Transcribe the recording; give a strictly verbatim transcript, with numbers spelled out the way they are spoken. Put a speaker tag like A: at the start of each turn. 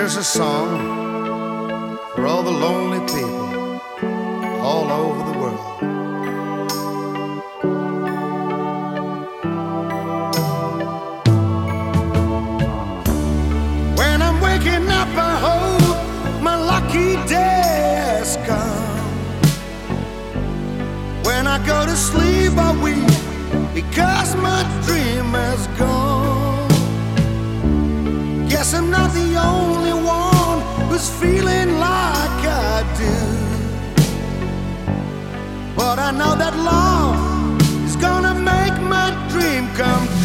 A: Here's a song for all the lonely people all over the world. When I'm waking up, I hope my lucky day has come. When I go to sleep, I weep because my dream has gone. Guess I'm not the only one who's feeling like I do, but I know that love is gonna make my dream come true.